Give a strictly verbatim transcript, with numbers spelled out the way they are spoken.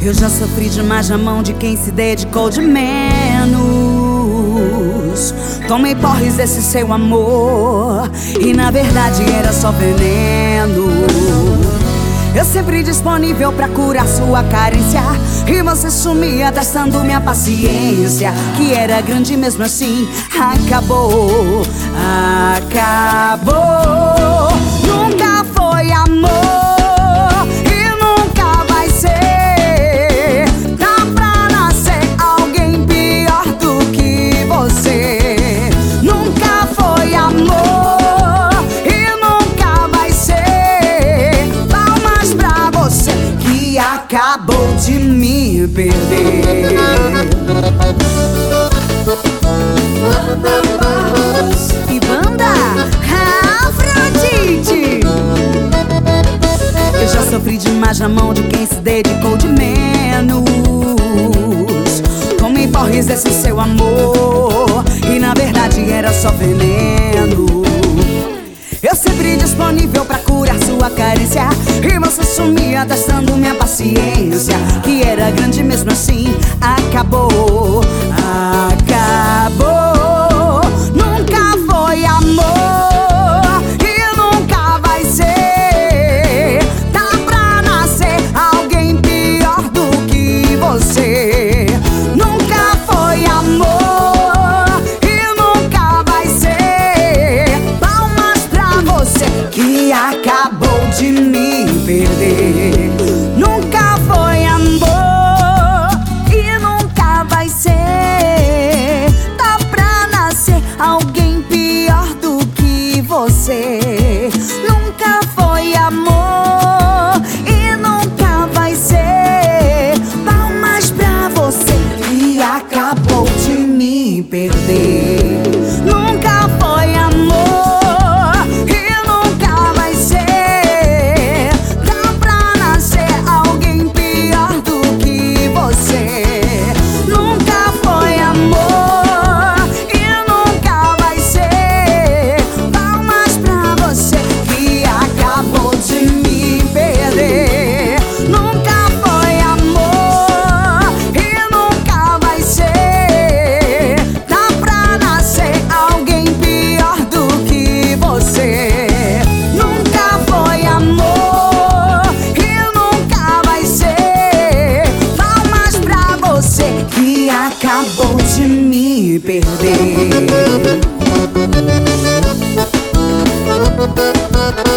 Eu já sofri demais na mão de quem se dedicou de menos. Tomei porres desse seu amor e na verdade era só veneno. Eu sempre disponível pra curar sua carência e você sumia testando minha paciência, que era grande mesmo assim. Acabou, acabou. Nunca foi amor e nunca vai ser. Dá pra nascer alguém pior do que você. Nunca foi amor e nunca vai ser. Palmas pra você que acabou de me perder. E banda Afrodite. Eu já sofri demais na mão de quem se dedicou de menos. Tomei porres desse seu amor e na verdade era só veneno. Eu sempre disponível pra curar sua carência e você sumia testando minha paciência, que era grande mesmo assim. Acabou, acabou. Nunca foi amor e nunca vai ser. Dá pra nascer alguém pior do que você. Nunca foi amor e nunca vai ser. Palmas pra você que acabou de me perder. Nunca foi amor e nunca vai ser. Dá pra nascer alguém pior do que você. Nunca foi amor e nunca vai ser. Palmas pra você que acabou de me perder. Nunca foi amor e nunca vai ser. Dá pra nascer alguém pior do que você. Nunca foi amor e nunca vai ser. Palmas pra você que acabou de me perder. Nunca foi amor e nunca vai ser. Dá pra nascer alguém pior do que você. Nunca foi amor e nunca vai ser. Palmas pra você que acabou de me perder.